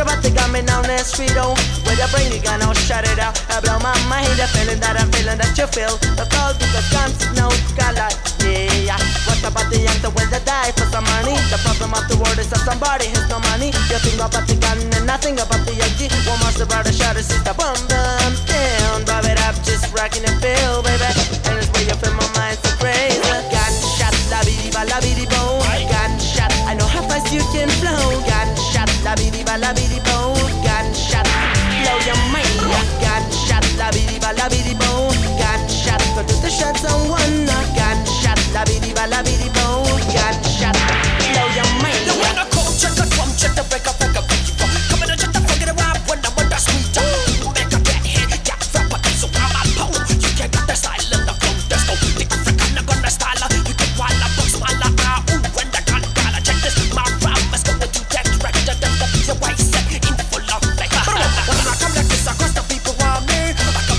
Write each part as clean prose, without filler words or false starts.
about the gun me down the street, oh. Where you bring the gun, I'll shut it out. I blow my mind, the feeling that I'm feeling that you feel. The cold because guns is no color, yeah. What about the young to will they die for some money? The problem of the world is that somebody has no money. You think about the gun and nothing about the yogi. One more about the shutter, see the boom boom down. Bob it up, just rocking and feel, baby. And it's where you feel my mind so crazy. Gunshot, la bidi boom. Gunshot, I know how fast you can flow. Gunshot, la bidi boom. Gunshot, blow your mind. Gunshot, la bidi boom. Gunshot, go to the shots on one. Gunshot, la bidi boom. Gunshot, blow your mind. You wanna call, check a drum, check the break up, beat. Coming and check the fucking around when the sweet. Make a bad hit, yeah, rap a so I'm a pole. You can't get the style in the flow, let's go. The African gonna style, you get wild, box, smile, ooh, when the gun gala. Check this, my rap, let's go with you, that direct, the your way set in full of fake. When I come like this, across the people want me. I come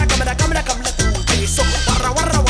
like ooh, this. So, warra,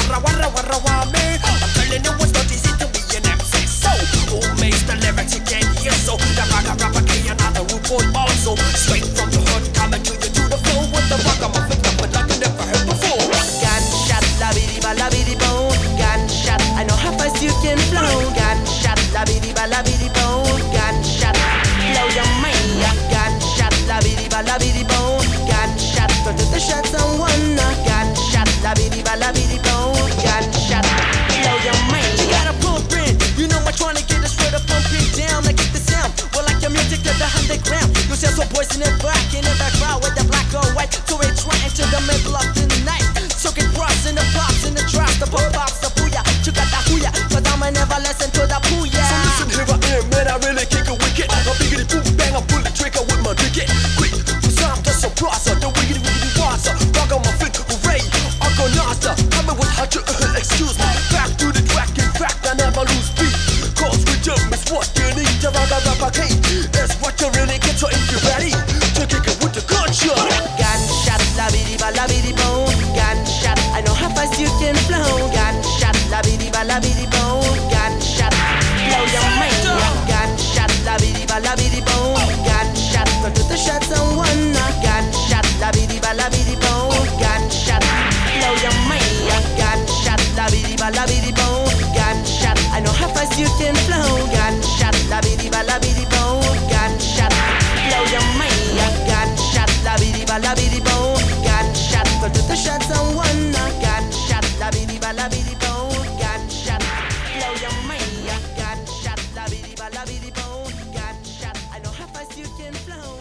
want me. I'm telling you what's not easy to be an MC. So, who makes the lyrics you can't hear? So, the rapper K, another rude boy also. Straight from the hood, coming to you to the flow with the rock, I'm a finger, but like you never heard before. Gunshot, la bidi boom. Gunshot, I know how fast you can flow. Gunshot, la bidi boom. Gunshot, blow your mind. Gunshot, la bidi boom. Gunshot, go to the shots on one. Gunshot, la bidi boom. Gunshot, blow your mind. You gotta pump in, you know I'm trying to get it straight up, pumping down, like get the sound. Well, like your music to the underground. You sound so poison and black in the background with the black or white. So it's right into the middle of the night. So get cross in the pops, in the drops, the pop pops, the booyah. You got the hooyah, cause I'ma never listen to the booyah. So listen, here I am, man, I really kick it wicked. I'm biggity boom bang, I pull the trigger with my ticket. Quick, cause I'm the surprise, the wiggity wazza. Rock on my feet, hooray, I'm gonna coming with hot excuse me. Back to the track, in fact, I never lose beat. Cause rhythm is what you need to rock a rapper K. That's what you really get, so if you're ready to kick it with the gunshot. Gunshot, la bidi boom. Gunshot, I know how fast you can flow. Gunshot, la bidi boom. Gunshot, blow your mind. Gunshot, la bidi boom. Gunshot, go to the shots on one. Gunshot, la bidi boom. Gunshot, blow your mind. Gunshot, la bidi boom. Gunshot, I know how fast you can flow. Gunshot, la bidi boom. Gunshot, blow your mind. Gunshot, la bidi boom. Gunshot, go to the shots on one. Gunshot, la bidi boom. Gunshot, blow your mind. Gunshot, la bidi boom. Gunshot, I know how fast you can flow.